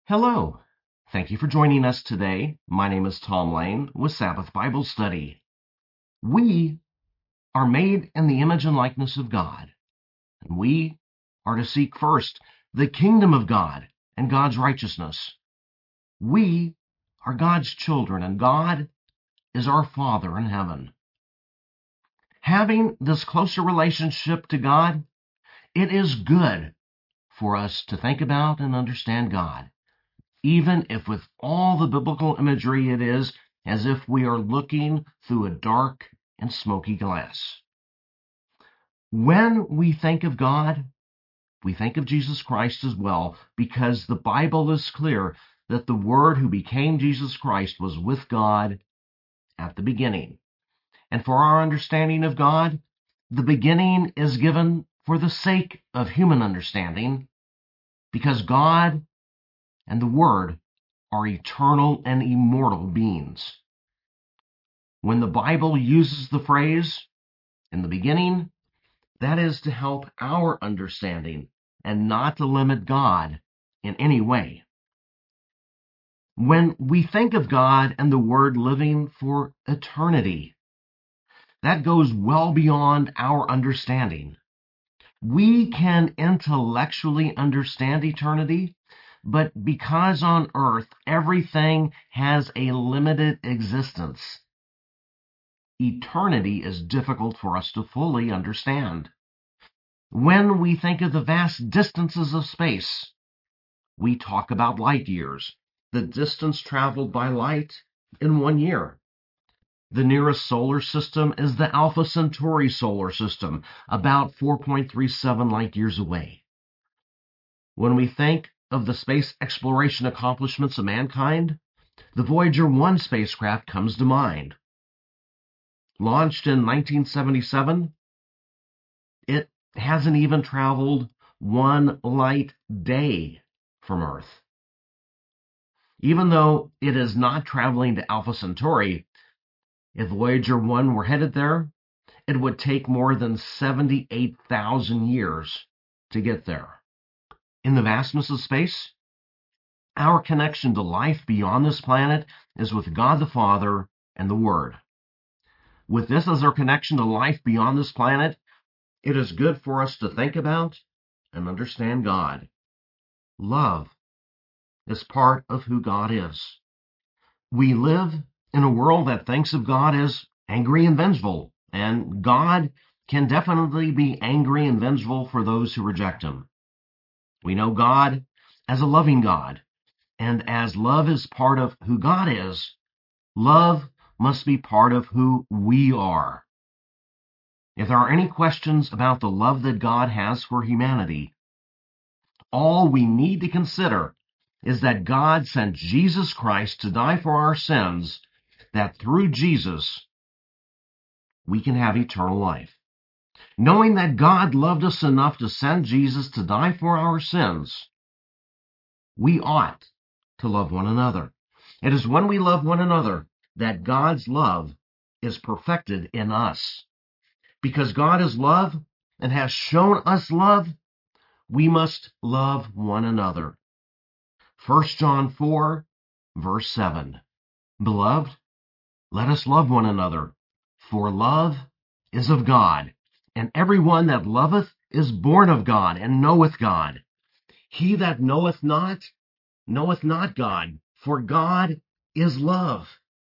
Hello. Thank you for joining us today. My name is Tom Lane with Sabbath Bible Study. We are made in the image and likeness of God, and we are to seek first the kingdom of God and God's righteousness. We are God's children, and God is our Father in heaven. Having this closer relationship to God, it is good for us to think about and understand God, even if with all the biblical imagery it is as if we are looking through a dark and smoky glass. When we think of God, we think of Jesus Christ as well, because the Bible is clear that the Word who became Jesus Christ was with God at the beginning. And for our understanding of God, the beginning is given for the sake of human understanding, because God and the Word are eternal and immortal beings. When the Bible uses the phrase, in the beginning, that is to help our understanding and not to limit God in any way. When we think of God and the Word living for eternity, that goes well beyond our understanding. We can intellectually understand eternity, but because on earth everything has a limited existence, eternity is difficult for us to fully understand. When we think of the vast distances of space, we talk about light years, the distance traveled by light in 1 year. The nearest solar system is the Alpha Centauri solar system, about 4.37 light years away. When we think of the space exploration accomplishments of mankind, the Voyager 1 spacecraft comes to mind. Launched in 1977, it hasn't even traveled 1 light day from Earth. Even though it is not traveling to Alpha Centauri, if Voyager 1 were headed there, it would take more than 78,000 years to get there. In the vastness of space, our connection to life beyond this planet is with God the Father and the Word. With this as our connection to life beyond this planet, it is good for us to think about and understand God. Love is part of who God is. We live in a world that thinks of God as angry and vengeful, and God can definitely be angry and vengeful for those who reject Him. We know God as a loving God, and as love is part of who God is, love must be part of who we are. If there are any questions about the love that God has for humanity, all we need to consider is that God sent Jesus Christ to die for our sins, that through Jesus we can have eternal life. Knowing that God loved us enough to send Jesus to die for our sins, we ought to love one another. It is when we love one another that God's love is perfected in us. Because God is love and has shown us love, we must love one another. 1 John 4, verse 7. Beloved, let us love one another, for love is of God, and every one that loveth is born of God, and knoweth God. He that knoweth not God, for God is love.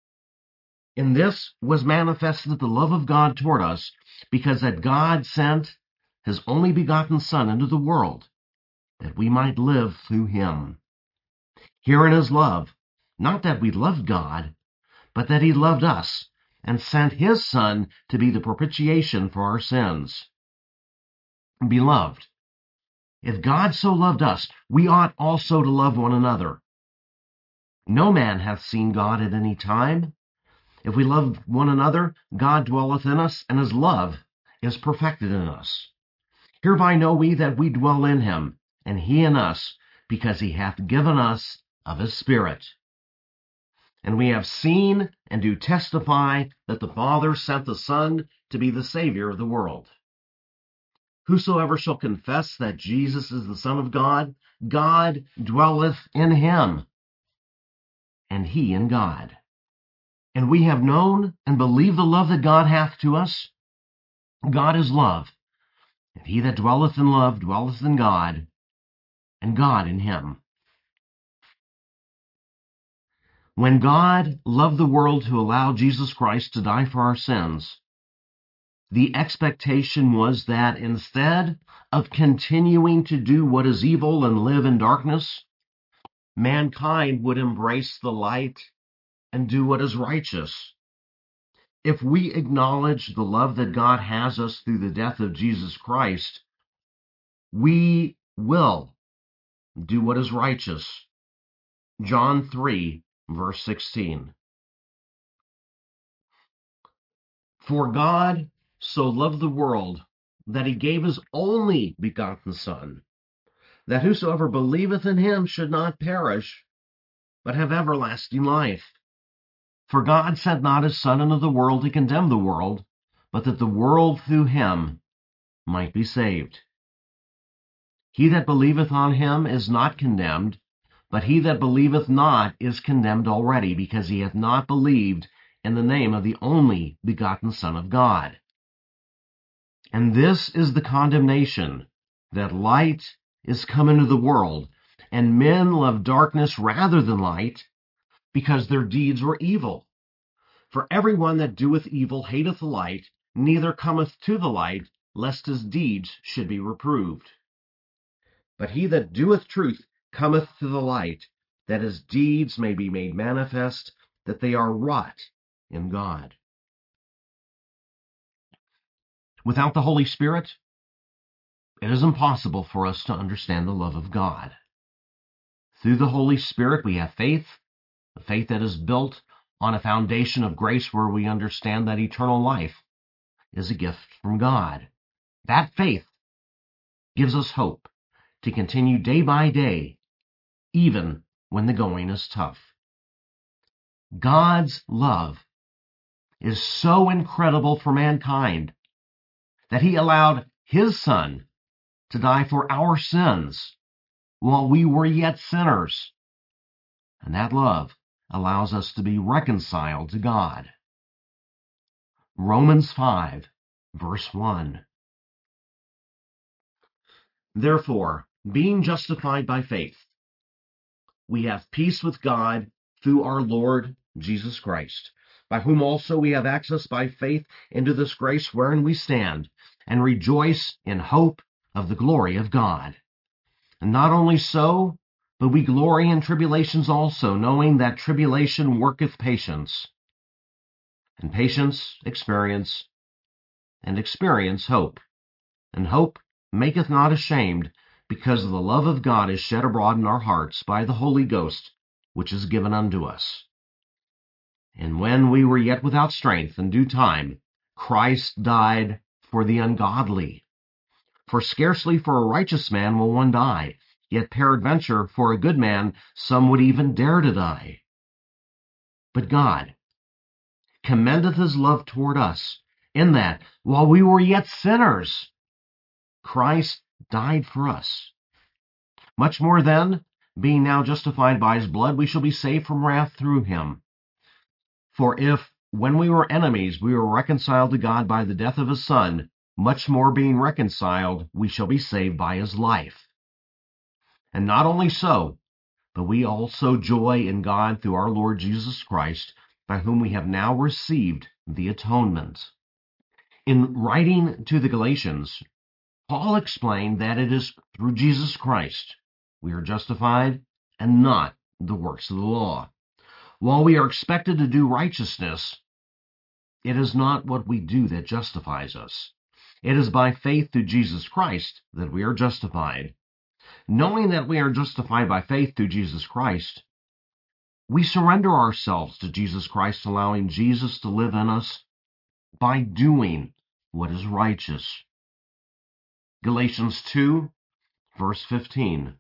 In this was manifested the love of God toward us, because that God sent His only begotten Son into the world, that we might live through Him. Herein is love, not that we loved God, but that He loved us, and sent His Son to be the propitiation for our sins. Beloved, if God so loved us, we ought also to love one another. No man hath seen God at any time. If we love one another, God dwelleth in us, and His love is perfected in us. Hereby know we that we dwell in Him, and He in us, because He hath given us of His Spirit. And we have seen and do testify that the Father sent the Son to be the Savior of the world. Whosoever shall confess that Jesus is the Son of God, God dwelleth in him, and he in God. And we have known and believed the love that God hath to us. God is love, and he that dwelleth in love dwelleth in God, and God in him. When God loved the world to allow Jesus Christ to die for our sins, the expectation was that instead of continuing to do what is evil and live in darkness, mankind would embrace the light and do what is righteous. If we acknowledge the love that God has us through the death of Jesus Christ, we will do what is righteous. John 3, verse 16. For God so loved the world that he gave his only begotten Son, that whosoever believeth in him should not perish, but have everlasting life. For God sent not his Son into the world to condemn the world, but that the world through him might be saved. He that believeth on him is not condemned, but he that believeth not is condemned already, because he hath not believed in the name of the only begotten Son of God. And this is the condemnation, that light is come into the world, and men love darkness rather than light, because their deeds were evil. For every one that doeth evil hateth the light, neither cometh to the light, lest his deeds should be reproved. But he that doeth truth cometh to the light, that his deeds may be made manifest, that they are wrought in God. Without the Holy Spirit, it is impossible for us to understand the love of God. Through the Holy Spirit we have faith, a faith that is built on a foundation of grace where we understand that eternal life is a gift from God. That faith gives us hope to continue day by day, even when the going is tough. God's love is so incredible for mankind that he allowed his Son to die for our sins while we were yet sinners. And that love allows us to be reconciled to God. Romans 5, verse 1. Therefore, being justified by faith, we have peace with God through our Lord Jesus Christ, by whom also we have access by faith into this grace wherein we stand, and rejoice in hope of the glory of God. And not only so, but we glory in tribulations also, knowing that tribulation worketh patience, and patience experience, and experience hope. And hope maketh not ashamed, because the love of God is shed abroad in our hearts by the Holy Ghost, which is given unto us. And when we were yet without strength, in due time, Christ died for the ungodly. For scarcely for a righteous man will one die, yet peradventure for a good man some would even dare to die. But God commendeth his love toward us, in that, while we were yet sinners, Christ died for us. Much more then, being now justified by his blood, we shall be saved from wrath through him. For if, when we were enemies, we were reconciled to God by the death of his Son, much more being reconciled, we shall be saved by his life. And not only so, but we also joy in God through our Lord Jesus Christ, by whom we have now received the atonement. In writing to the Galatians, Paul explained that it is through Jesus Christ we are justified, and not the works of the law. While we are expected to do righteousness, it is not what we do that justifies us. It is by faith through Jesus Christ that we are justified. Knowing that we are justified by faith through Jesus Christ, we surrender ourselves to Jesus Christ, allowing Jesus to live in us by doing what is righteous. Galatians 2, verse 15.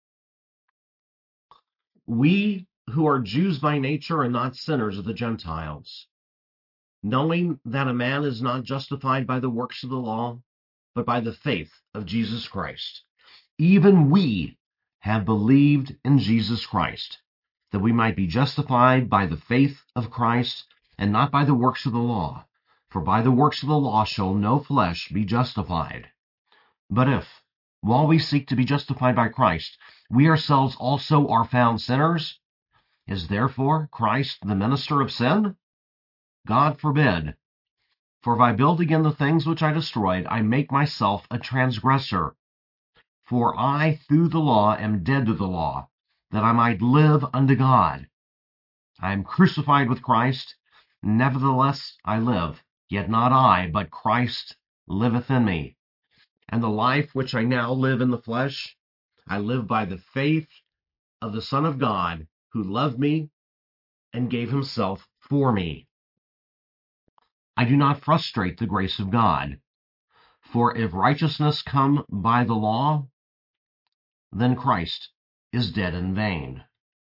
We who are Jews by nature and not sinners of the Gentiles, knowing that a man is not justified by the works of the law, but by the faith of Jesus Christ. Even we have believed in Jesus Christ, that we might be justified by the faith of Christ, and not by the works of the law. For by the works of the law shall no flesh be justified. But if, while we seek to be justified by Christ, we ourselves also are found sinners, is therefore Christ the minister of sin? God forbid. For if I build again the things which I destroyed, I make myself a transgressor. For I, through the law, am dead to the law, that I might live unto God. I am crucified with Christ, nevertheless I live, yet not I, but Christ liveth in me. And the life which I now live in the flesh, I live by the faith of the Son of God, who loved me and gave himself for me. I do not frustrate the grace of God. For if righteousness come by the law, then Christ is dead in vain.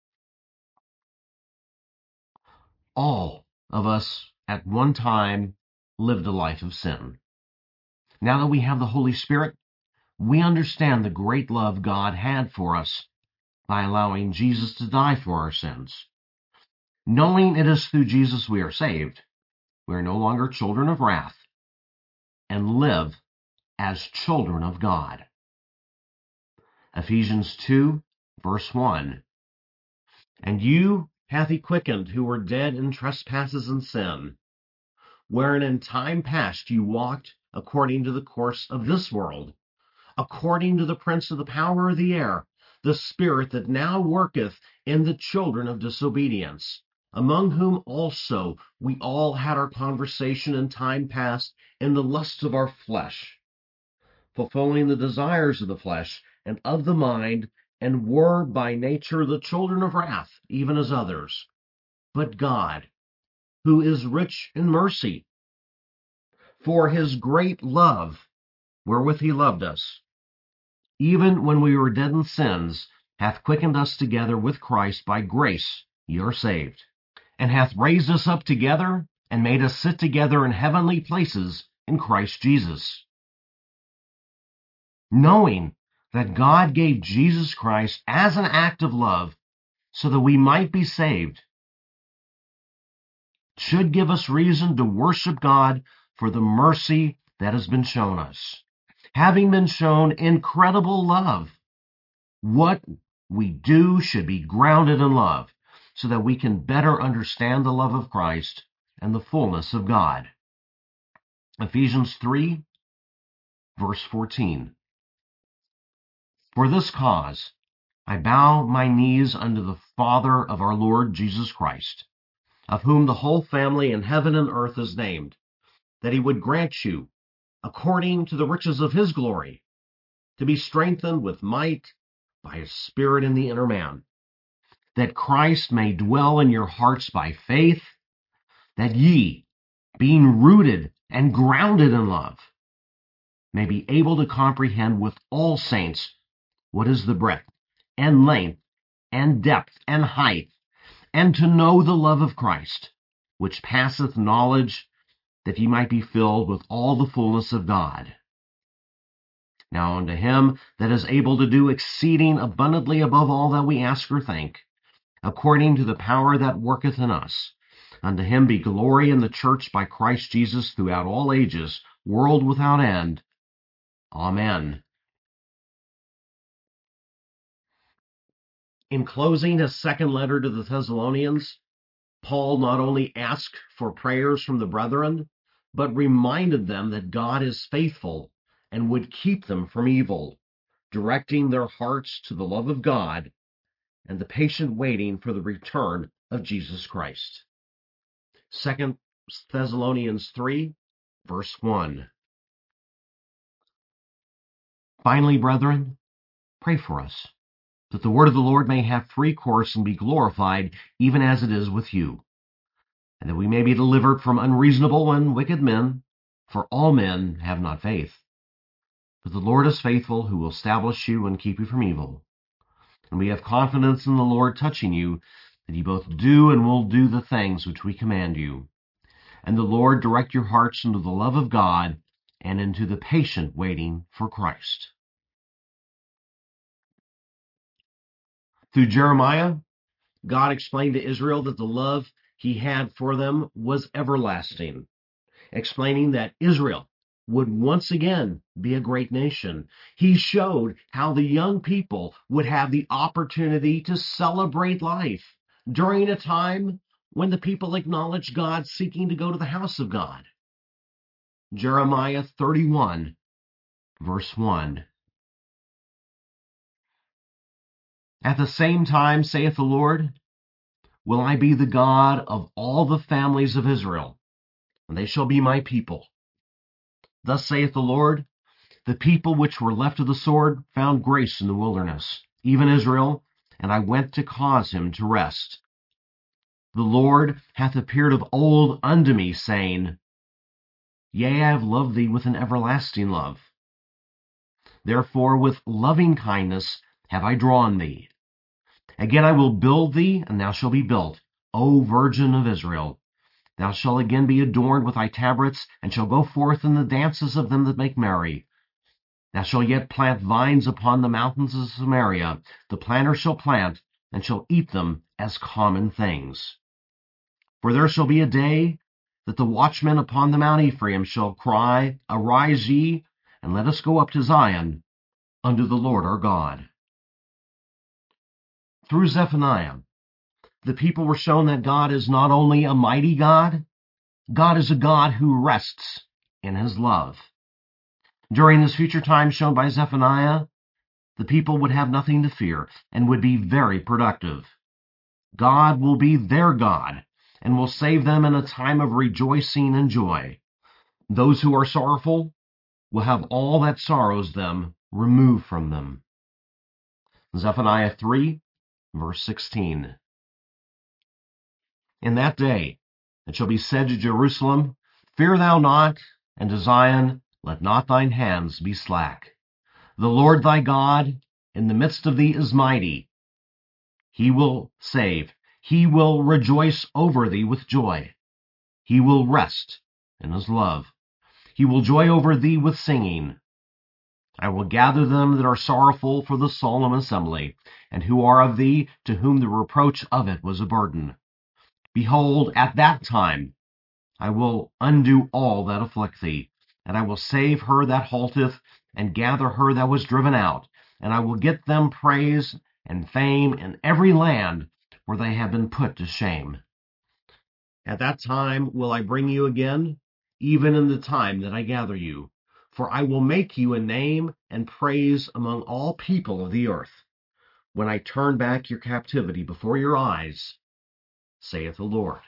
All of us at one time lived a life of sin. Now that we have the Holy Spirit, we understand the great love God had for us by allowing Jesus to die for our sins. Knowing it is through Jesus we are saved, we are no longer children of wrath and live as children of God. Ephesians 2, verse 1. And you hath he quickened who were dead in trespasses and sin, wherein in time past you walked according to the course of this world, according to the prince of the power of the air, the spirit that now worketh in the children of disobedience, among whom also we all had our conversation in time past in the lusts of our flesh, fulfilling the desires of the flesh and of the mind, and were by nature the children of wrath, even as others. But God, who is rich in mercy, for his great love wherewith he loved us, even when we were dead in sins, hath quickened us together with Christ. By grace ye are saved, and hath raised us up together, and made us sit together in heavenly places in Christ Jesus, knowing that God gave Jesus Christ as an act of love, so that we might be saved, should give us reason to worship God for the mercy that has been shown us. Having been shown incredible love, what we do should be grounded in love, so that we can better understand the love of Christ and the fullness of God. Ephesians 3, verse 14. For this cause I bow my knees unto the Father of our Lord Jesus Christ, of whom the whole family in heaven and earth is named, that he would grant you, according to the riches of his glory, to be strengthened with might by his Spirit in the inner man, that Christ may dwell in your hearts by faith, that ye, being rooted and grounded in love, may be able to comprehend with all saints what is the breadth and length and depth and height, and to know the love of Christ, which passeth knowledge, that ye might be filled with all the fullness of God. Now unto him that is able to do exceeding abundantly above all that we ask or think, according to the power that worketh in us, unto him be glory in the church by Christ Jesus throughout all ages, world without end. Amen. In closing his second letter to the Thessalonians, Paul not only asked for prayers from the brethren, but reminded them that God is faithful and would keep them from evil, directing their hearts to the love of God and the patient waiting for the return of Jesus Christ. 2 Thessalonians 3, verse 1. Finally, brethren, pray for us, that the word of the Lord may have free course and be glorified, even as it is with you, and that we may be delivered from unreasonable and wicked men, for all men have not faith. But the Lord is faithful, who will establish you and keep you from evil. And we have confidence in the Lord touching you, that ye both do and will do the things which we command you. And the Lord direct your hearts into the love of God and into the patient waiting for Christ. Through Jeremiah, God explained to Israel that the love he had for them was everlasting, explaining that Israel would once again be a great nation. He showed how the young people would have the opportunity to celebrate life during a time when the people acknowledged God seeking to go to the house of God. Jeremiah 31, verse 1. At the same time, saith the Lord, will I be the God of all the families of Israel, and they shall be my people. Thus saith the Lord, the people which were left of the sword found grace in the wilderness, even Israel, and I went to cause him to rest. The Lord hath appeared of old unto me, saying, Yea, I have loved thee with an everlasting love. Therefore with loving kindness have I drawn thee. Again I will build thee, and thou shalt be built, O Virgin of Israel. Thou shalt again be adorned with thy tabrets, and shalt go forth in the dances of them that make merry. Thou shalt yet plant vines upon the mountains of Samaria. The planter shall plant, and shall eat them as common things. For there shall be a day that the watchmen upon the Mount Ephraim shall cry, Arise ye, and let us go up to Zion, unto the Lord our God. Through Zephaniah, the people were shown that God is not only a mighty God, God is a God who rests in his love. During this future time shown by Zephaniah, the people would have nothing to fear and would be very productive. God will be their God and will save them in a time of rejoicing and joy. Those who are sorrowful will have all that sorrows them removed from them. Zephaniah 3, verse 16. In that day it shall be said to Jerusalem, Fear thou not, and to Zion, Let not thine hands be slack. The Lord thy God in the midst of thee is mighty. He will save. He will rejoice over thee with joy. He will rest in his love. He will joy over thee with singing. I will gather them that are sorrowful for the solemn assembly, and who are of thee, to whom the reproach of it was a burden. Behold, at that time I will undo all that afflict thee, and I will save her that halteth, and gather her that was driven out, and I will get them praise and fame in every land where they have been put to shame. At that time will I bring you again, even in the time that I gather you. For I will make you a name and praise among all people of the earth, when I turn back your captivity before your eyes, saith the Lord.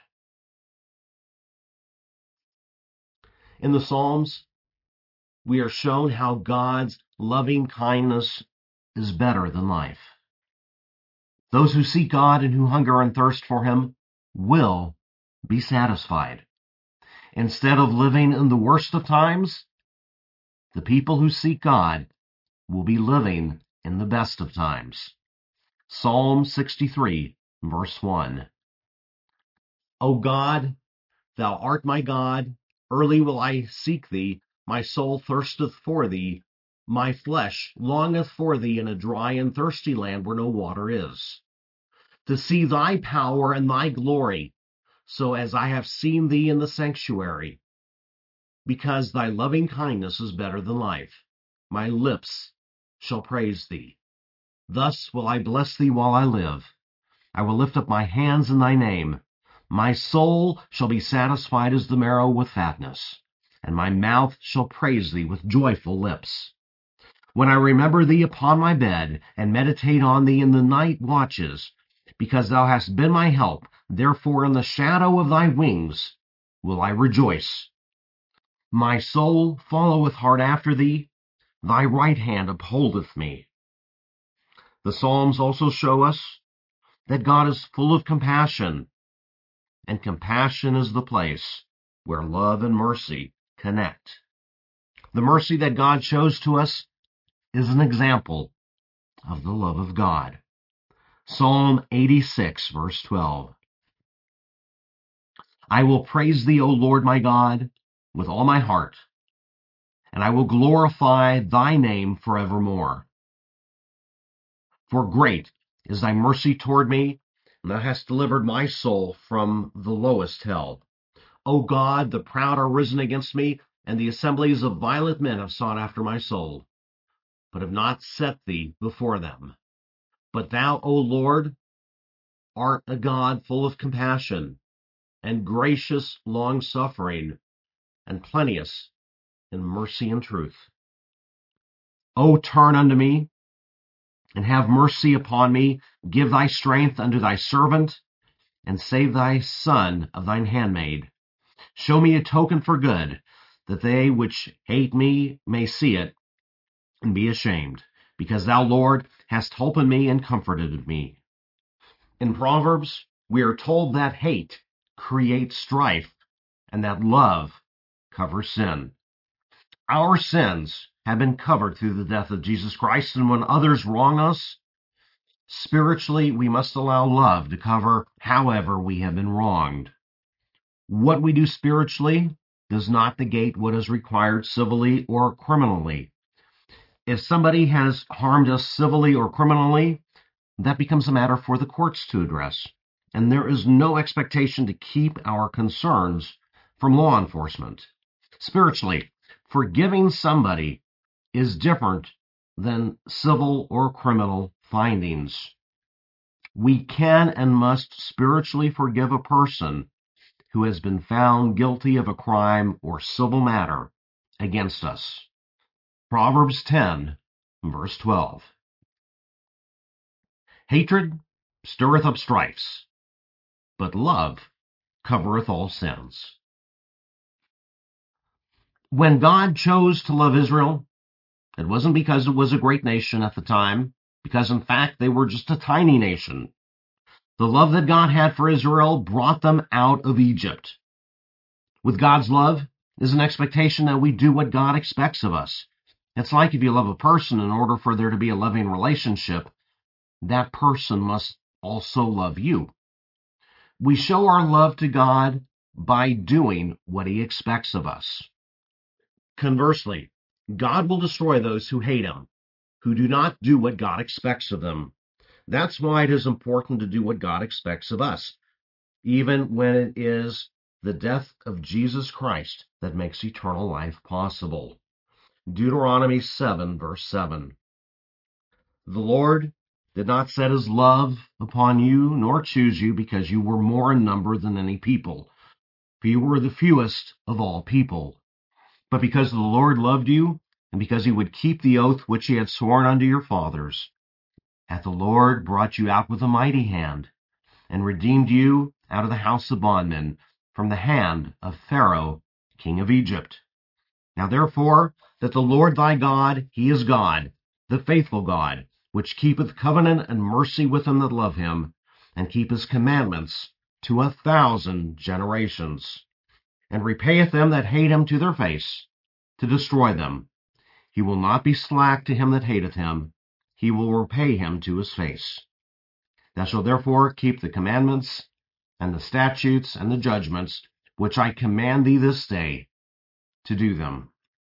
In the Psalms, we are shown how God's loving kindness is better than life. Those who seek God and who hunger and thirst for him will be satisfied. Instead of living in the worst of times, the people who seek God will be living in the best of times. Psalm 63, verse 1. O God, thou art my God, early will I seek thee, my soul thirsteth for thee, my flesh longeth for thee in a dry and thirsty land where no water is, to see thy power and thy glory, so as I have seen thee in the sanctuary. Because thy loving kindness is better than life, my lips shall praise thee. Thus will I bless thee while I live. I will lift up my hands in thy name. My soul shall be satisfied as the marrow with fatness, and my mouth shall praise thee with joyful lips. When I remember thee upon my bed, and meditate on thee in the night watches, because thou hast been my help, therefore in the shadow of thy wings will I rejoice. My soul followeth hard after thee, thy right hand upholdeth me. The Psalms also show us that God is full of compassion, and compassion is the place where love and mercy connect. The mercy that God shows to us is an example of the love of God. Psalm 86, verse 12. I will praise thee, O Lord my God, with all my heart, and I will glorify thy name forevermore. For great is thy mercy toward me, and thou hast delivered my soul from the lowest hell. O God, the proud are risen against me, and the assemblies of violent men have sought after my soul, but have not set thee before them. But thou, O Lord, art a God full of compassion, and gracious, long-suffering, and plenteous in mercy and truth. O turn unto me, and have mercy upon me. Give thy strength unto thy servant, and save thy son of thine handmaid. Show me a token for good, that they which hate me may see it, and be ashamed, because thou, Lord, hast holpen me and comforted me. In Proverbs, we are told that hate creates strife, and that love covers sin. Our sins have been covered through the death of Jesus Christ, and when others wrong us, spiritually, we must allow love to cover however we have been wronged. What we do spiritually does not negate what is required civilly or criminally. If somebody has harmed us civilly or criminally, that becomes a matter for the courts to address. And there is no expectation to keep our concerns from law enforcement. Spiritually, forgiving somebody is different than civil or criminal findings. We can and must spiritually forgive a person who has been found guilty of a crime or civil matter against us. Proverbs 10, verse 12. Hatred stirreth up strifes, but love covereth all sins. When God chose to love Israel, it wasn't because it was a great nation at the time, because in fact they were just a tiny nation. The love that God had for Israel brought them out of Egypt. With God's love is an expectation that we do what God expects of us. It's like if you love a person, in order for there to be a loving relationship, that person must also love you. We show our love to God by doing what He expects of us. Conversely, God will destroy those who hate Him, who do not do what God expects of them. That's why it is important to do what God expects of us, even when it is the death of Jesus Christ that makes eternal life possible. Deuteronomy 7, verse 7. The Lord did not set His love upon you, nor choose you, because you were more in number than any people, for you were the fewest of all people, but because the Lord loved you, and because He would keep the oath which He had sworn unto your fathers. Hath the Lord brought you out with a mighty hand, and redeemed you out of the house of bondmen, from the hand of Pharaoh, king of Egypt. Now therefore, that the Lord thy God, He is God, the faithful God, which keepeth covenant and mercy with them that love Him, and keep His commandments to 1,000 generations, and repayeth them that hate Him to their face, to destroy them. He will not be slack to him that hateth Him, He will repay him to his face. Thou shalt therefore keep the commandments, and the statutes, and the judgments, which I command thee this day, to do them.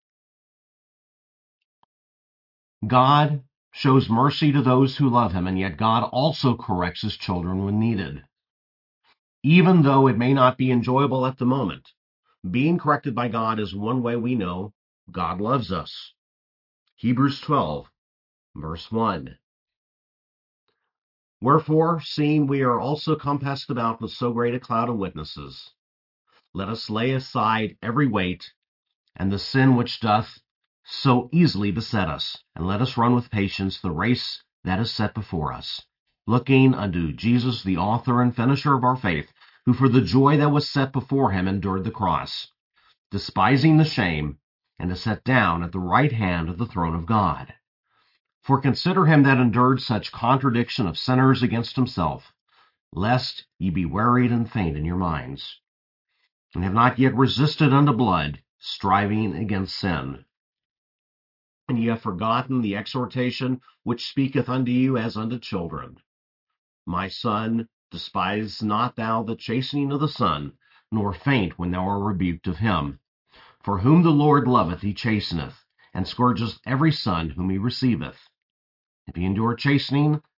God shows mercy to those who love Him, and yet God also corrects His children when needed. Even though it may not be enjoyable at the moment, being corrected by God is one way we know God loves us. Hebrews 12, verse 1. Wherefore, seeing we are also compassed about with so great a cloud of witnesses, let us lay aside every weight, and the sin which doth so easily beset us, and let us run with patience the race that is set before us, looking unto Jesus, the author and finisher of our faith, who for the joy that was set before Him endured the cross, despising the shame, and is set down at the right hand of the throne of God. For consider Him that endured such contradiction of sinners against Himself, lest ye be wearied and faint in your minds, and have not yet resisted unto blood, striving against sin. And ye have forgotten the exhortation which speaketh unto you as unto children. My son, despise not thou the chastening of the Son, nor faint when thou art rebuked of Him. For whom the Lord loveth He chasteneth, and scourgeth every son whom He receiveth. If ye endure chastening,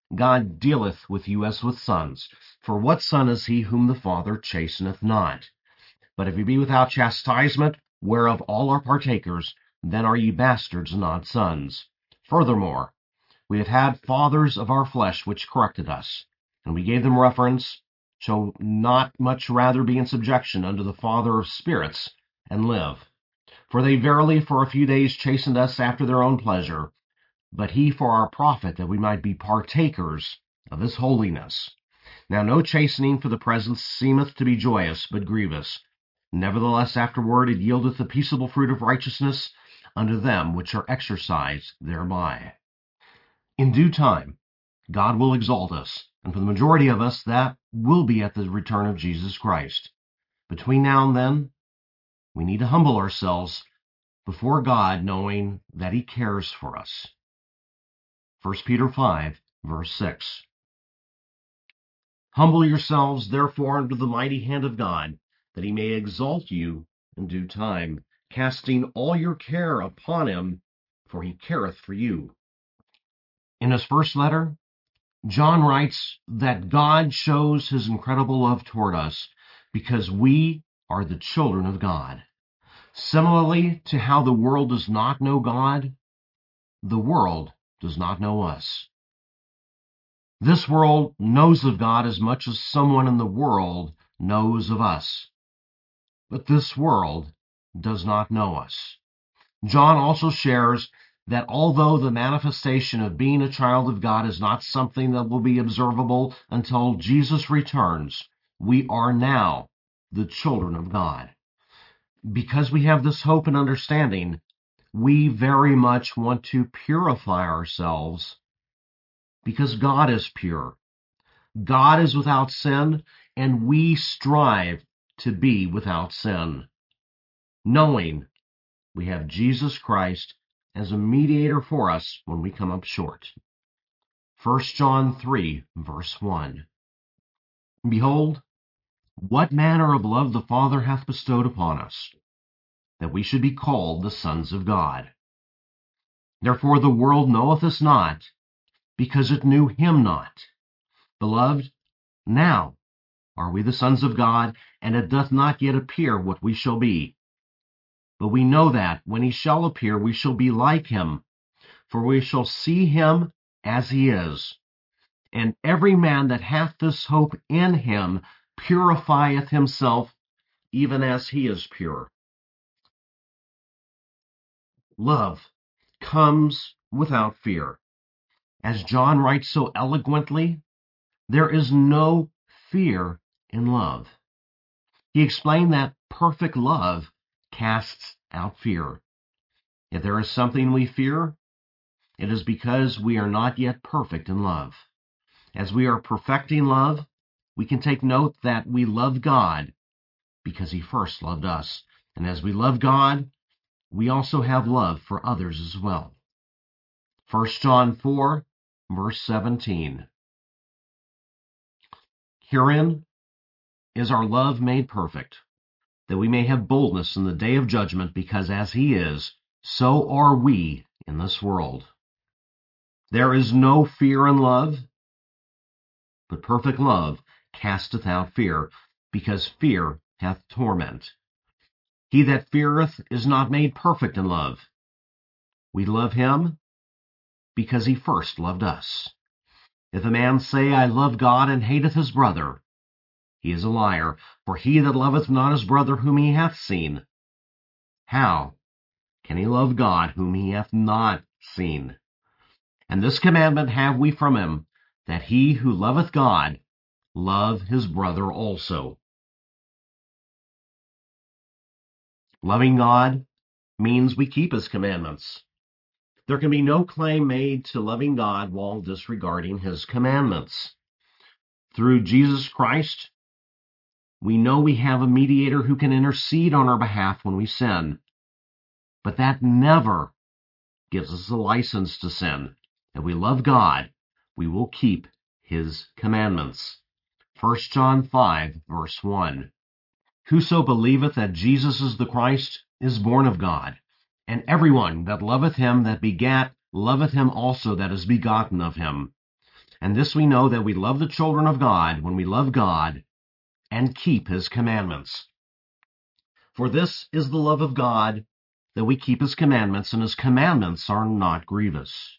God dealeth with you as with sons. For what son is he whom the Father chasteneth not? But if ye be without chastisement, whereof all are partakers, then are ye bastards, not sons. Furthermore, we have had fathers of our flesh which corrected us, and we gave them reference, shall not much rather be in subjection unto the Father of spirits, and live. For they verily for a few days chastened us after their own pleasure, but he for our profit, that we might be partakers of his holiness. Now no chastening for the present seemeth to be joyous, but grievous. Nevertheless afterward it yieldeth the peaceable fruit of righteousness unto them which are exercised thereby. In due time, God will exalt us, and for the majority of us, that will be at the return of Jesus Christ. Between now and then, we need to humble ourselves before God, knowing that he cares for us. 1 Peter 5, verse 6. Humble yourselves, therefore, under the mighty hand of God, that he may exalt you in due time, casting all your care upon him, for he careth for you. In his first letter, John writes that God shows his incredible love toward us because we are the children of God. Similarly to how the world does not know God, the world does not know us. This world knows of God as much as someone in the world knows of us. But this world does not know us. John also shares that although the manifestation of being a child of God is not something that will be observable until Jesus returns, we are now the children of God. Because we have this hope and understanding, we very much want to purify ourselves because God is pure. God is without sin, and we strive to be without sin, knowing we have Jesus Christ as a mediator for us when we come up short. 1 John 3, verse 1. Behold, what manner of love the Father hath bestowed upon us, that we should be called the sons of God. Therefore the world knoweth us not, because it knew him not. Beloved, now are we the sons of God, and it doth not yet appear what we shall be. But we know that, when he shall appear, we shall be like him, for we shall see him as he is. And every man that hath this hope in him purifieth himself, even as he is pure. Love comes without fear. As John writes so eloquently, there is no fear in love. He explained that perfect love casts out fear. If there is something we fear, it is because we are not yet perfect in love. As we are perfecting love, we can take note that we love God because he first loved us. And as we love God, we also have love for others as well. 1 John 4, verse 17. Herein is our love made perfect, that we may have boldness in the day of judgment, because as he is, so are we in this world. There is no fear in love, but perfect love casteth out fear, because fear hath torment. He that feareth is not made perfect in love. We love him because he first loved us. If a man say, I love God, and hateth his brother, he is a liar. For he that loveth not his brother whom he hath seen, how can he love God whom he hath not seen? And this commandment have we from him, that he who loveth God love his brother also. Loving God means we keep his commandments. There can be no claim made to loving God while disregarding his commandments. Through Jesus Christ, we know we have a mediator who can intercede on our behalf when we sin. But that never gives us a license to sin. If we love God, we will keep his commandments. 1 John 5, verse 1. Whoso believeth that Jesus is the Christ is born of God. And everyone that loveth him that begat loveth him also that is begotten of him. And this we know, that we love the children of God when we love God and keep his commandments. For this is the love of God, that we keep his commandments, and his commandments are not grievous.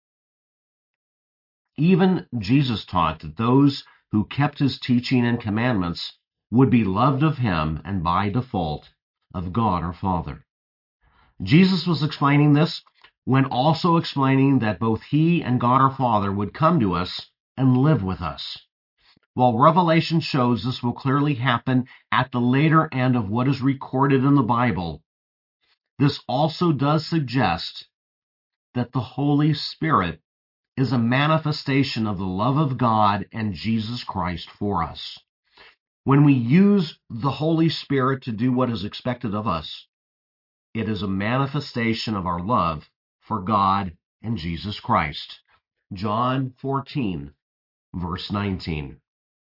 Even Jesus taught that those who kept his teaching and commandments would be loved of him and by default of God our Father. Jesus was explaining this when also explaining that both he and God our Father would come to us and live with us. While Revelation shows this will clearly happen at the later end of what is recorded in the Bible, this also does suggest that the Holy Spirit is a manifestation of the love of God and Jesus Christ for us. When we use the Holy Spirit to do what is expected of us, it is a manifestation of our love for God and Jesus Christ. John 14, verse 19.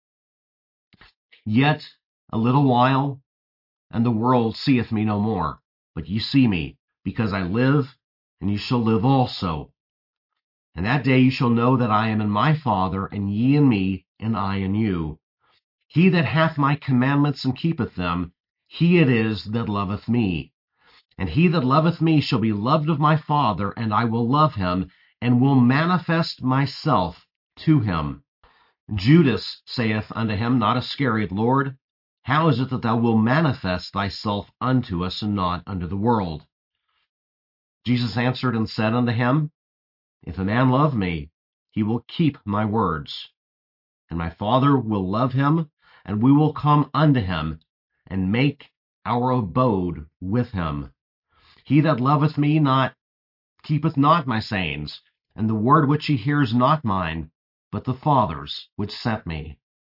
Yet a little while, and the world seeth me no more. But ye see me, because I live, and ye shall live also. And that day ye shall know that I am in my Father, and ye in me, and I in you. He that hath my commandments and keepeth them, he it is that loveth me. And he that loveth me shall be loved of my Father, and I will love him, and will manifest myself to him. Judas saith unto him, not Iscariot, Lord, how is it that thou wilt manifest thyself unto us, and not unto the world? Jesus answered and said unto him, If a man love me, he will keep my words. And my Father will love him, and we will come unto him, and make our abode with him. He that loveth me not keepeth not my sayings, and the word which he hears not mine, but the Father's which sent me.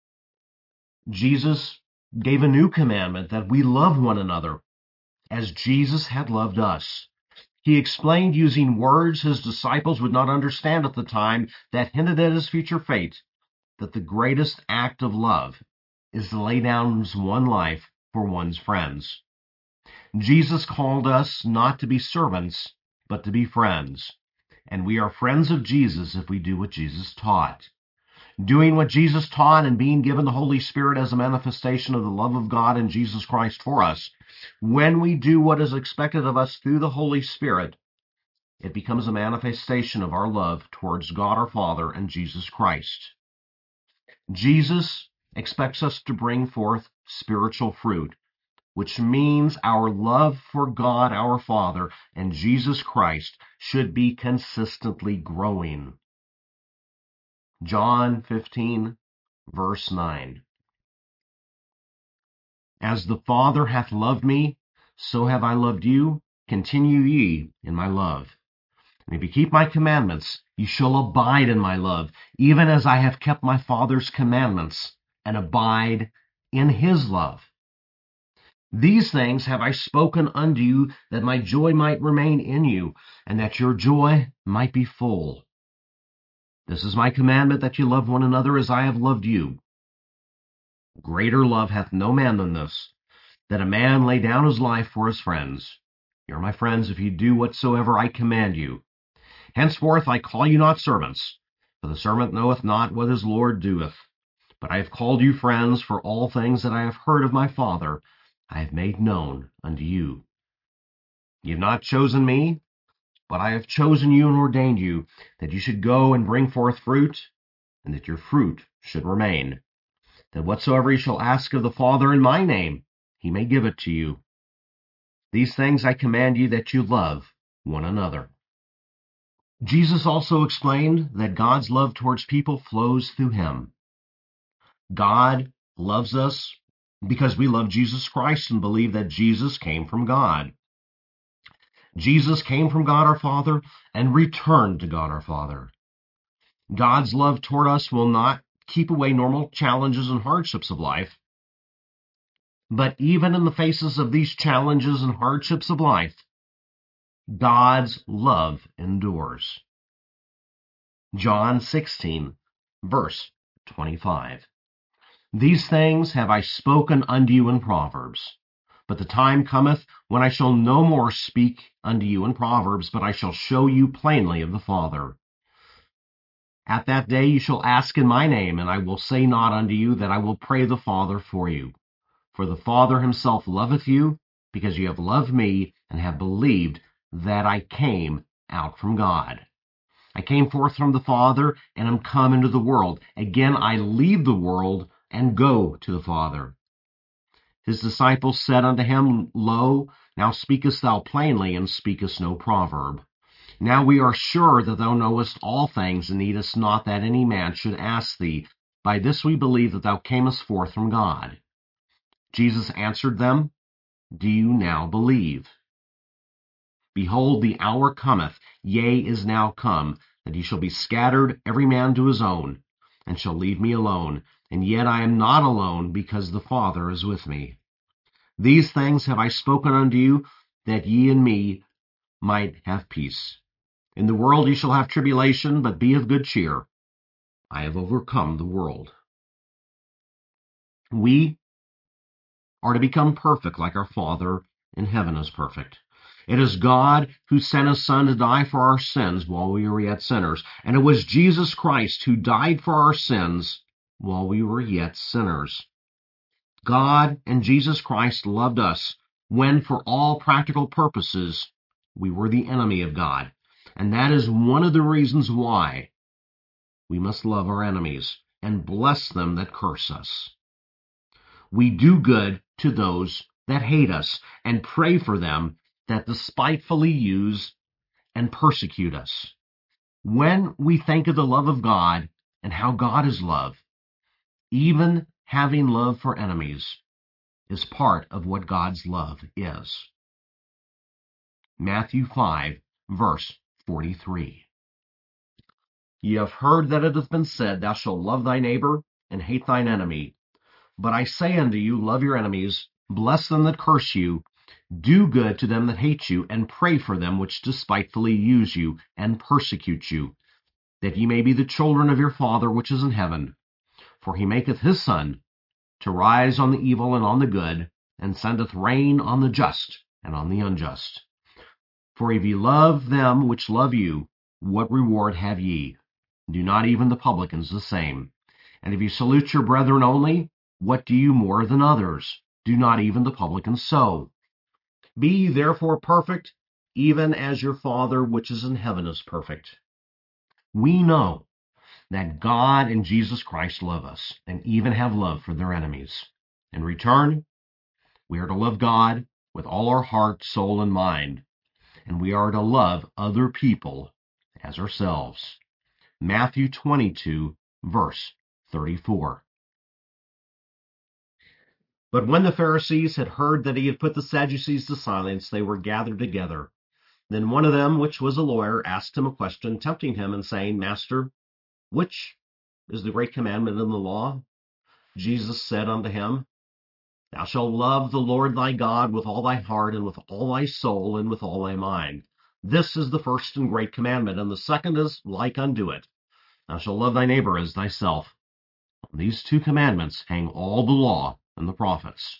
Jesus gave a new commandment, that we love one another as Jesus had loved us. He explained using words his disciples would not understand at the time that hinted at his future fate, that the greatest act of love is to lay down one's life for one's friends. Jesus called us not to be servants, but to be friends. And we are friends of Jesus if we do what Jesus taught. Doing what Jesus taught and being given the Holy Spirit as a manifestation of the love of God and Jesus Christ for us, when we do what is expected of us through the Holy Spirit, it becomes a manifestation of our love towards God our Father and Jesus Christ. Jesus expects us to bring forth spiritual fruit, which means our love for God our Father and Jesus Christ should be consistently growing. John 15, verse 9. As the Father hath loved me, so have I loved you. Continue ye in my love. And if you keep my commandments, ye shall abide in my love, even as I have kept my Father's commandments, and abide in his love. These things have I spoken unto you, that my joy might remain in you, and that your joy might be full. This is my commandment, that ye love one another as I have loved you. Greater love hath no man than this, that a man lay down his life for his friends. Ye are my friends, if ye do whatsoever I command you. Henceforth I call you not servants, for the servant knoweth not what his Lord doeth. But I have called you friends, for all things that I have heard of my Father I have made known unto you. Ye have not chosen me, but I have chosen you and ordained you, that you should go and bring forth fruit, and that your fruit should remain, that whatsoever ye shall ask of the Father in my name, he may give it to you. These things I command you, that you love one another. Jesus also explained that God's love towards people flows through him. God loves us because we love Jesus Christ and believe that Jesus came from God. Jesus came from God our Father and returned to God our Father. God's love toward us will not keep away normal challenges and hardships of life, but even in the faces of these challenges and hardships of life, God's love endures. John 16, verse 25. These things have I spoken unto you in Proverbs. But the time cometh when I shall no more speak unto you in Proverbs, but I shall show you plainly of the Father. At that day you shall ask in my name, and I will say not unto you that I will pray the Father for you. For the Father himself loveth you, because you have loved me, and have believed that I came out from God. I came forth from the Father, and am come into the world. Again I leave the world, and go to the Father. His disciples said unto him, Lo, now speakest thou plainly, and speakest no proverb. Now we are sure that thou knowest all things, and needest not that any man should ask thee. By this we believe that thou camest forth from God. Jesus answered them, Do you now believe? Behold, the hour cometh, yea, is now come, that ye shall be scattered, every man to his own, and shall leave me alone. And yet I am not alone, because the Father is with me. These things have I spoken unto you, that ye in me might have peace. In the world ye shall have tribulation, but be of good cheer. I have overcome the world. We are to become perfect like our Father in heaven is perfect. It is God who sent his Son to die for our sins while we were yet sinners. And it was Jesus Christ who died for our sins while we were yet sinners. God and Jesus Christ loved us when, for all practical purposes, we were the enemy of God. And that is one of the reasons why we must love our enemies and bless them that curse us. We do good to those that hate us and pray for them that despitefully use and persecute us. When we think of the love of God and how God is love, even having love for enemies is part of what God's love is. Matthew 5, verse 43. Ye have heard that it hath been said, Thou shalt love thy neighbor and hate thine enemy. But I say unto you, love your enemies, bless them that curse you, do good to them that hate you, and pray for them which despitefully use you and persecute you, that ye may be the children of your Father which is in heaven. For he maketh his sun to rise on the evil and on the good, and sendeth rain on the just and on the unjust. For if ye love them which love you, what reward have ye? Do not even the publicans the same? And if ye salute your brethren only, what do you more than others? Do not even the publicans so? Be ye therefore perfect, even as your Father which is in heaven is perfect. We know that God and Jesus Christ love us, and even have love for their enemies. In return, we are to love God with all our heart, soul, and mind, and we are to love other people as ourselves. Matthew 22, verse 34. But when the Pharisees had heard that he had put the Sadducees to silence, they were gathered together. Then one of them, which was a lawyer, asked him a question, tempting him, and saying, Master, which is the great commandment in the law? Jesus said unto him, Thou shalt love the Lord thy God with all thy heart, and with all thy soul, and with all thy mind. This is the first and great commandment, and the second is like unto it. Thou shalt love thy neighbor as thyself. On these two commandments hang all the law and the prophets.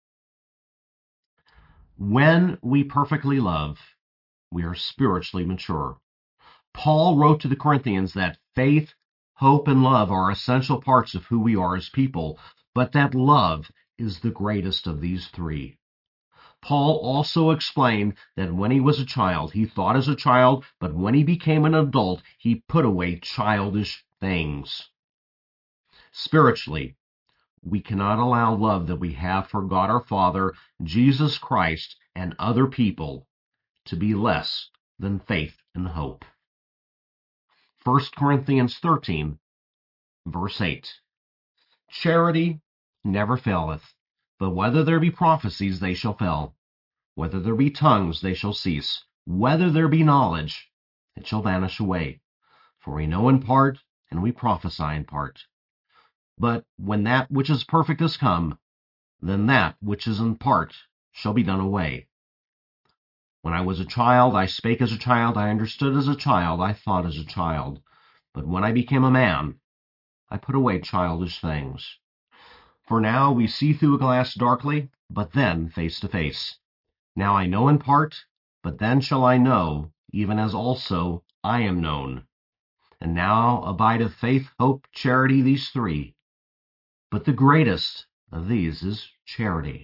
When we perfectly love, we are spiritually mature. Paul wrote to the Corinthians that faith, hope, and love are essential parts of who we are as people, but that love is the greatest of these three. Paul also explained that when he was a child, he thought as a child, but when he became an adult, he put away childish things. Spiritually, we cannot allow love that we have for God our Father, Jesus Christ, and other people to be less than faith and hope. 1 Corinthians 13, verse 8. Charity never faileth, but whether there be prophecies, they shall fail. Whether there be tongues, they shall cease. Whether there be knowledge, it shall vanish away. For we know in part, and we prophesy in part. But when that which is perfect is come, then that which is in part shall be done away. When I was a child, I spake as a child, I understood as a child, I thought as a child. But when I became a man, I put away childish things. For now we see through a glass darkly, but then face to face. Now I know in part, but then shall I know, even as also I am known. And now abideth faith, hope, charity, these three. But the greatest of these is charity.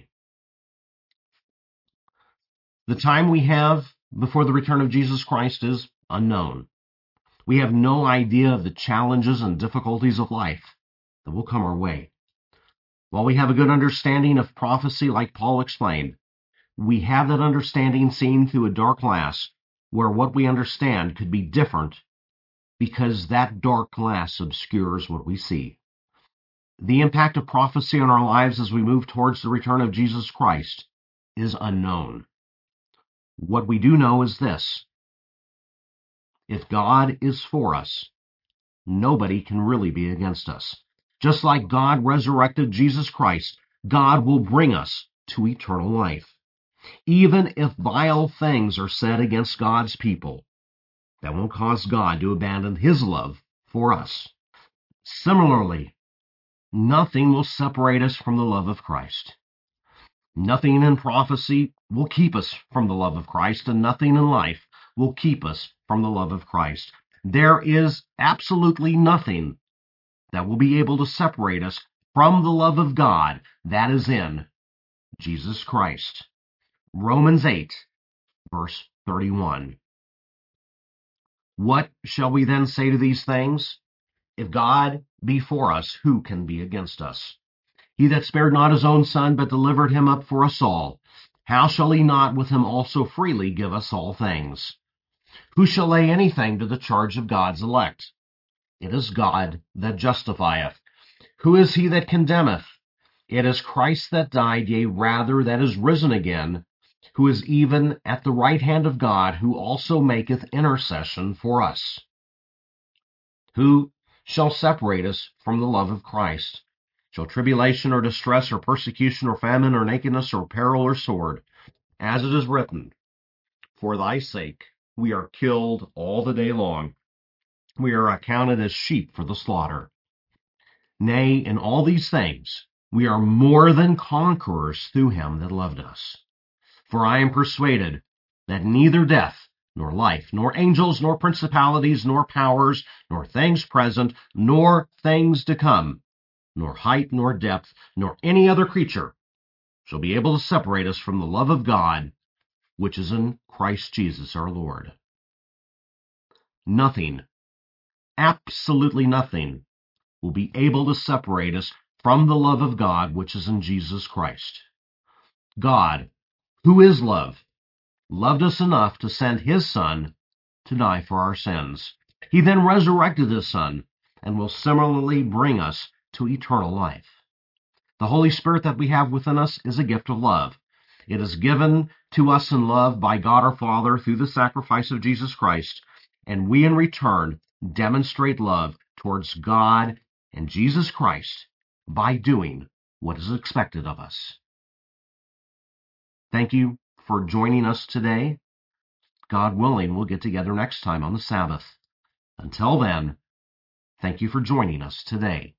The time we have before the return of Jesus Christ is unknown. We have no idea of the challenges and difficulties of life that will come our way. While we have a good understanding of prophecy, like Paul explained, we have that understanding seen through a dark glass, where what we understand could be different because that dark glass obscures what we see. The impact of prophecy on our lives as we move towards the return of Jesus Christ is unknown. What we do know is this: if God is for us, nobody can really be against us. Just like God resurrected Jesus Christ, God will bring us to eternal life. Even if vile things are said against God's people, that won't cause God to abandon His love for us. Similarly, nothing will separate us from the love of Christ. Nothing in prophecy will keep us from the love of Christ, and nothing in life will keep us from the love of Christ. There is absolutely nothing that will be able to separate us from the love of God that is in Jesus Christ. Romans 8, verse 31. What shall we then say to these things? If God be for us, who can be against us? He that spared not his own Son, but delivered him up for us all, how shall he not with him also freely give us all things? Who shall lay anything to the charge of God's elect? It is God that justifieth. Who is he that condemneth? It is Christ that died, yea, rather that is risen again, who is even at the right hand of God, who also maketh intercession for us. Who shall separate us from the love of Christ? Shall tribulation or distress or persecution or famine or nakedness or peril or sword? As it is written, for thy sake we are killed all the day long. We are accounted as sheep for the slaughter. Nay, in all these things we are more than conquerors through him that loved us. For I am persuaded that neither death, nor life, nor angels, nor principalities, nor powers, nor things present, nor things to come, nor height, nor depth, nor any other creature shall be able to separate us from the love of God, which is in Christ Jesus our Lord. Nothing, absolutely nothing, will be able to separate us from the love of God, which is in Jesus Christ. God, who is love, loved us enough to send His Son to die for our sins. He then resurrected His Son and will similarly bring us to eternal life. The Holy Spirit that we have within us is a gift of love. It is given to us in love by God our Father through the sacrifice of Jesus Christ, and we in return demonstrate love towards God and Jesus Christ by doing what is expected of us. Thank you for joining us today. God willing, we'll get together next time on the Sabbath. Until then, thank you for joining us today.